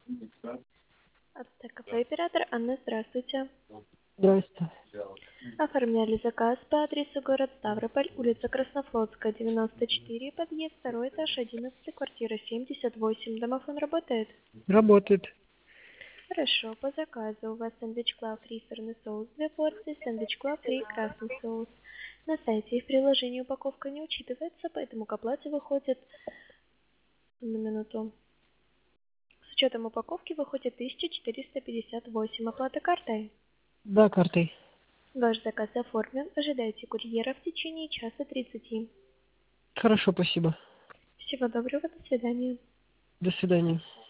Кафе «Оператор». Анна, здравствуйте. Здрасте. Оформляли заказ по адресу город Ставрополь, улица Краснофлотская, 94, подъезд, второй этаж, 11, квартира 78. Домофон работает? Работает. Хорошо, по заказу у вас сэндвич клав фри сырный соус 2 порции, сэндвич клав фри красный соус. На сайте и в приложении упаковка не учитывается, поэтому к оплате выходит на минуту. С учетом упаковки выходит 1458. Оплата картой. Да, картой. Ваш заказ оформлен. Ожидайте курьера в течение часа 30. Хорошо, спасибо. Всего доброго, до свидания. До свидания.